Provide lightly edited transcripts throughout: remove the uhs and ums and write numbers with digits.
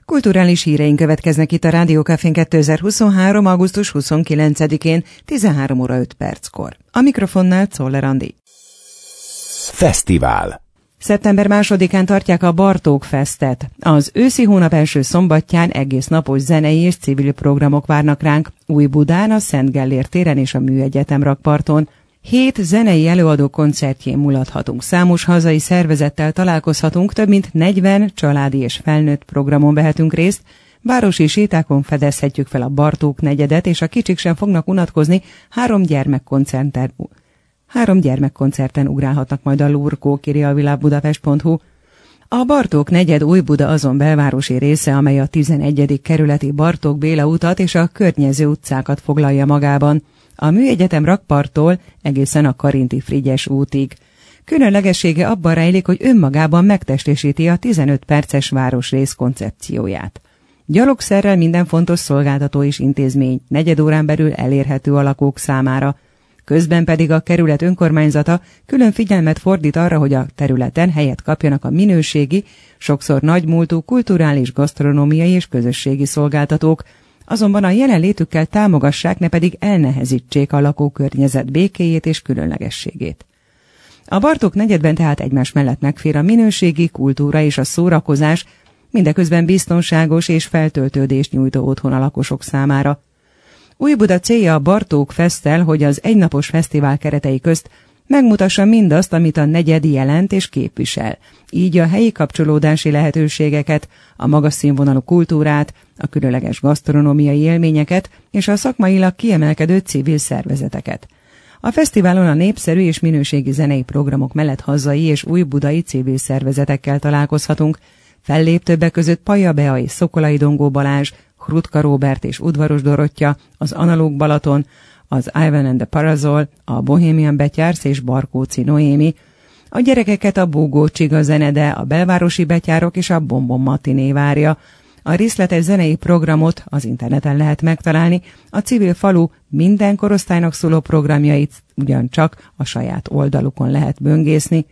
Kulturális híreink következnek itt a Rádió Cafén 2023. augusztus 29-én 13 óra 5 perckor. A mikrofonnál Czoller Andi. Fesztivál. Szeptember 2-án tartják a Bartók Festet. Az őszi hónap első szombatján egész napos zenei és civil programok várnak ránk Újbudán, a Szent Gellért téren és a Műegyetem rakparton. 7 zenei előadó koncertjén mulathatunk, számos hazai szervezettel találkozhatunk, több mint 40 családi és felnőtt programon vehetünk részt, városi sétákon fedezhetjük fel a Bartók negyedet, és a kicsik sem fognak unatkozni, 3 gyermekkoncerten ugrálhatnak majd a lurkók, írja a világbudapest.hu. A Bartók negyed Újbuda azon belvárosi része, amely a 11. kerületi Bartók Béla utat és a környező utcákat foglalja magában, a Műegyetem rakparttól egészen a Karinti Frigyes útig. Különlegessége abban rejlik, hogy önmagában megtestesíti a 15 perces városrész koncepcióját. Gyalogszerrel minden fontos szolgáltató és intézmény negyed órán belül elérhető a lakók számára. Közben pedig a kerület önkormányzata külön figyelmet fordít arra, hogy a területen helyet kapjanak a minőségi, sokszor nagymúltú kulturális, gasztronómiai és közösségi szolgáltatók, azonban a jelenlétükkel támogassák, ne pedig elnehezítsék a lakókörnyezet békéjét és különlegességét. A Bartók negyedben tehát egymás mellett megfér a minőségi, kultúra és a szórakozás, mindeközben biztonságos és feltöltődést nyújtó otthon a lakosok számára. Újbuda célja a Bartók Festtel, hogy az egynapos fesztivál keretei közt megmutassa mindazt, amit a negyed jelent és képvisel, így a helyi kapcsolódási lehetőségeket, a magas színvonalú kultúrát, a különleges gasztronómiai élményeket és a szakmailag kiemelkedő civil szervezeteket. A fesztiválon a népszerű és minőségi zenei programok mellett hazai és újbudai civil szervezetekkel találkozhatunk, fellép többek között Paja Bea és Szokolai Dongó Balázs, Hrutka Róbert és Udvaros Dorottya, az Analóg Balaton, az Ivan and the Parazol, a Bohemian Betyársz és Barkóci Noémi, a gyerekeket a Búgó Csiga zenede, a belvárosi betyárok és a Bonbon Matiné várja. A részletes zenei programot az interneten lehet megtalálni, a civil falu minden korosztálynak szóló programjait ugyancsak a saját oldalukon lehet böngészni.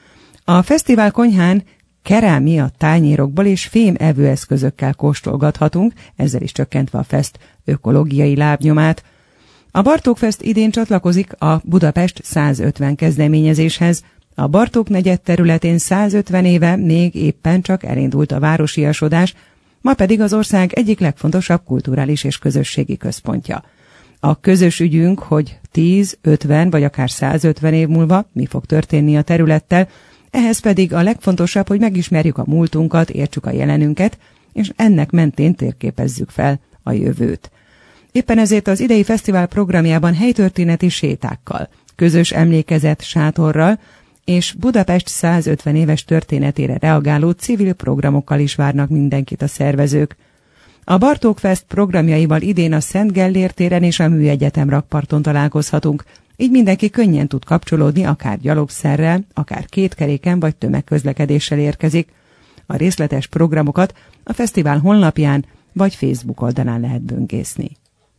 A fesztivál konyhán kerámia tányérokból és fém evőeszközökkel kóstolgathatunk, ezzel is csökkentve a fest ökológiai lábnyomát. A Bartók Fest idén csatlakozik a Budapest 150 kezdeményezéshez. A Bartók negyed területén 150 éve még éppen csak elindult a városiasodás, ma pedig az ország egyik legfontosabb kulturális és közösségi központja. A közös ügyünk, hogy 10, 50 vagy akár 150 év múlva mi fog történni a területtel, ehhez pedig a legfontosabb, hogy megismerjük a múltunkat, értsük a jelenünket, és ennek mentén térképezzük fel a jövőt. Éppen ezért az idei fesztivál programjában helytörténeti sétákkal, közös emlékezet sátorral és Budapest 150 éves történetére reagáló civil programokkal is várnak mindenkit a szervezők. A Bartók Fest programjaival idén a Szent Gellért téren és a Műegyetem rakparton találkozhatunk, így mindenki könnyen tud kapcsolódni, akár gyalogszerrel, akár kétkeréken vagy tömegközlekedéssel érkezik. A részletes programokat a fesztivál honlapján vagy Facebook oldalán lehet böngészni.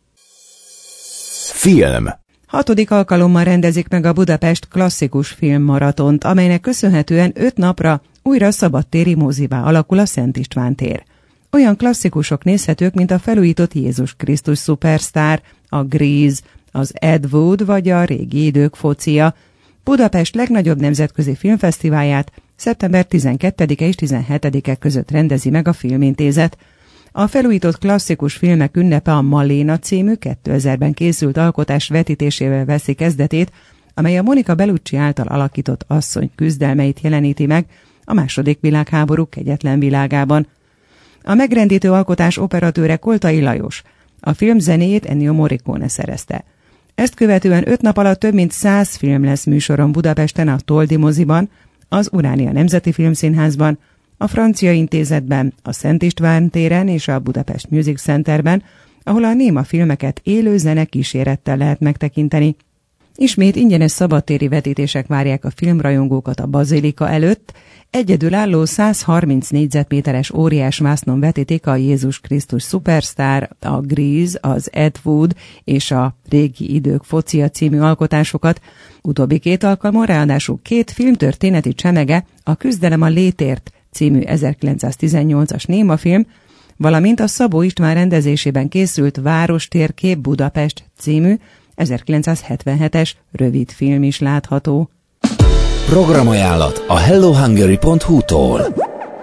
Film. 6. alkalommal rendezik meg a Budapest klasszikus filmmaratont, amelynek köszönhetően 5 napra újra szabadtéri mozivá alakul a Szent István tér. Olyan klasszikusok nézhetők, mint a felújított Jézus Krisztus szupersztár, a Grease, az Ed Wood vagy a Régi idők focia. Budapest legnagyobb nemzetközi filmfesztiválját szeptember 12-e és 17-e között rendezi meg a Filmintézet. A felújított klasszikus filmek ünnepe a Maléna című 2000-ben készült alkotás vetítésével veszi kezdetét, amely a Monica Bellucci által alakított asszony küzdelmeit jeleníti meg a II. Világháború kegyetlen világában. A megrendítő alkotás operatőre Koltai Lajos, a film zenéjét Ennio Morricone szerezte. Ezt követően 5 nap alatt több mint 100 film lesz műsoron Budapesten, a Toldi moziban, az Uránia Nemzeti Filmszínházban, a Francia Intézetben, a Szent István téren és a Budapest Music Centerben, ahol a néma filmeket élő zene kísérettel lehet megtekinteni. Ismét ingyenes szabadtéri vetítések várják a filmrajongókat a Bazilika előtt, egyedülálló 130 négyzetméteres óriás vásznon vetítik a Jézus Krisztus szupersztár, a Grease, az Ed Wood és a Régi idők focia című alkotásokat. Utóbbi 2 alkalmon ráadásul 2 filmtörténeti csemege, a Küzdelem a létért című 1918-as némafilm, valamint a Szabó István rendezésében készült Várostérkép Budapest című 1977-es rövidfilm is látható. Programajánlat a hellohungary.hu-tól.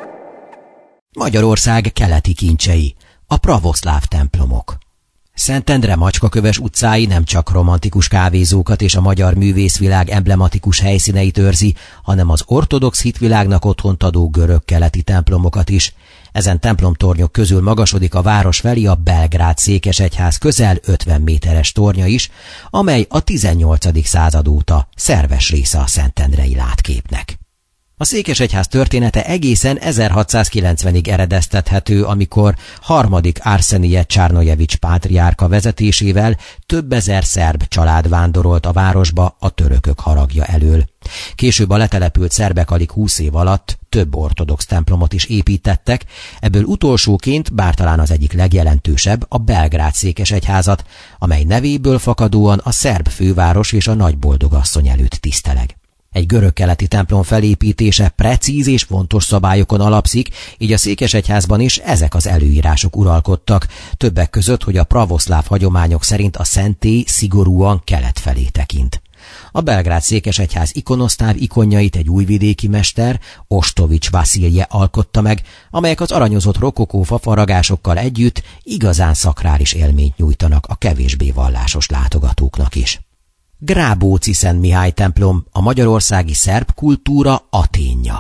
Magyarország keleti kincsei, a pravoszláv templomok. Szentendre Macskaköves utcái nem csak romantikus kávézókat és a magyar művészvilág emblematikus helyszíneit őrzi, hanem az ortodox hitvilágnak otthont adó görög-keleti templomokat is. Ezen templomtornyok közül magasodik a város felé a Belgrád székesegyház közel 50 méteres tornya is, amely a 18. század óta szerves része a szentendrei látképnek. A székesegyház története egészen 1690-ig eredeztethető, amikor harmadik Arsenije Csárnojevics pátriárka vezetésével több ezer szerb család vándorolt a városba a törökök haragja elől. Később a letelepült szerbek alig 20 év alatt több ortodox templomot is építettek, ebből utolsóként, bár talán az egyik legjelentősebb, a Belgrád székesegyházat, amely nevéből fakadóan a szerb főváros és a nagyboldogasszony előtt tiszteleg. Egy görög-keleti templom felépítése precíz és fontos szabályokon alapszik, így a székesegyházban is ezek az előírások uralkodtak, többek között, hogy a pravoszláv hagyományok szerint a szentély szigorúan kelet felé tekint. A Belgrád székesegyház ikonosztáv ikonjait egy újvidéki mester, Ostovics Vasilje alkotta meg, amelyek az aranyozott rokokó fafaragásokkal együtt igazán szakrális élményt nyújtanak a kevésbé vallásos látogatóknak is. Grábóci Szent Mihály templom, a magyarországi szerb kultúra Athénja.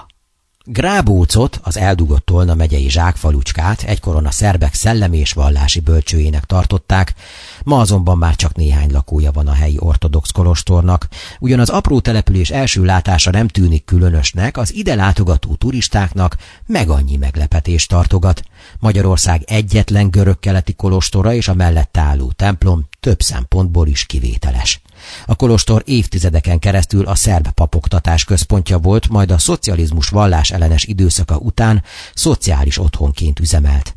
Grábócot, az eldugott Tolna megyei zsákfalucskát egykoron a szerbek szellemi és vallási bölcsőjének tartották, ma azonban már csak néhány lakója van a helyi ortodox kolostornak. Ugyan az apró település első látása nem tűnik különösnek, az ide látogató turistáknak meg annyi meglepetést tartogat. Magyarország egyetlen görög-keleti kolostora és a mellette álló templom több szempontból is kivételes. A kolostor évtizedeken keresztül a szerb papoktatás központja volt, majd a szocializmus vallás ellenes időszaka után szociális otthonként üzemelt.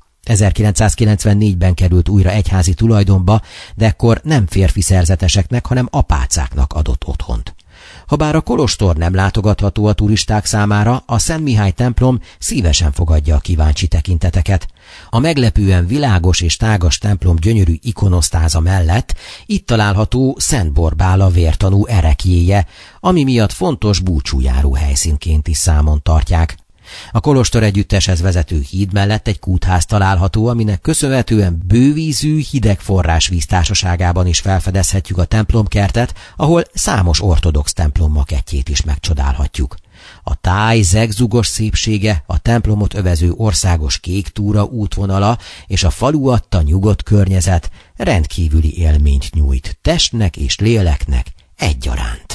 1994-ben került újra egyházi tulajdonba, de ekkor nem férfi szerzeteseknek, hanem apácáknak adott otthont. Habár a kolostor nem látogatható a turisták számára, a Szent Mihály templom szívesen fogadja a kíváncsi tekinteteket. A meglepően világos és tágas templom gyönyörű ikonosztáza mellett itt található Szent Borbála vértanú ereklyéje, ami miatt fontos búcsújáró helyszínként is számon tartják. A kolostor együtteshez vezető híd mellett egy kútház található, aminek köszönhetően bővízű, hideg forrásvíz társaságában is felfedezhetjük a templomkertet, ahol számos ortodox templom makettjét is megcsodálhatjuk. A táj zegzugos szépsége, a templomot övező országos kék túra útvonala és a falu adta nyugodt környezet rendkívüli élményt nyújt testnek és léleknek egyaránt.